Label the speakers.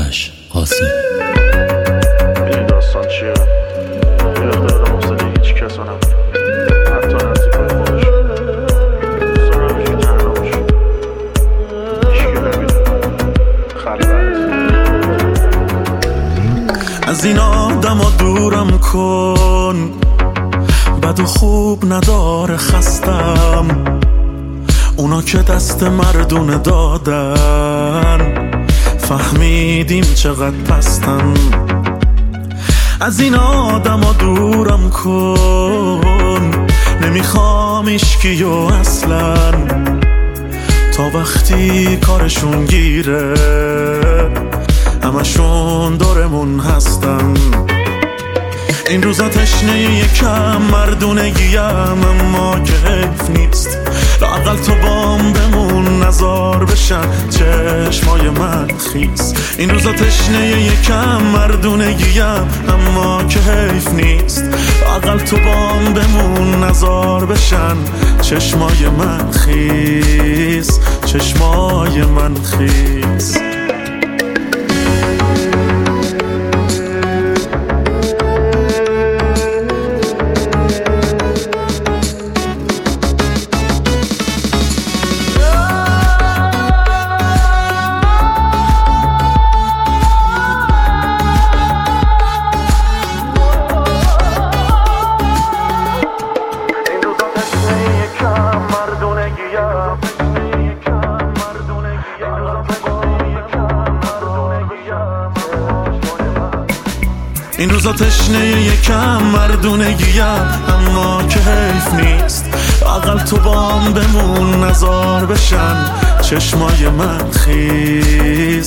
Speaker 1: آرش قاسم.
Speaker 2: این داستان چیه؟ یه دقیقه مفصله هیچ کسا نبود، حتی نزدیکای خودش. دوستان همیشه تنها باشه، هیچکی نمیده، خلوت.
Speaker 3: از این آدم ها دورم کن، بد و خوب نداره خستم. اونا که دست مردونه دادن، فهمیدیم چقدر پستم. از این آدم ها دورم کن، نمیخوام ایشکیو اصلا، تا وقتی کارشون گیره همشون دورمون هستن. این روزا تشنه یکم مردونگیم، اما که حیف نیست لااقل تو بام بمون، نزار بشن چشمای من خیس. این روزا تشنه یکم مردونگیم، اما که حیف نیست لااقل تو بام بمون، نزار بشن چشمای من خیس، چشمای من خیس. این روزا تشنه یکم مردونگیم، اما که حیف نیست لااقل تو بام بمون، نزار بشن چشمای من خیس.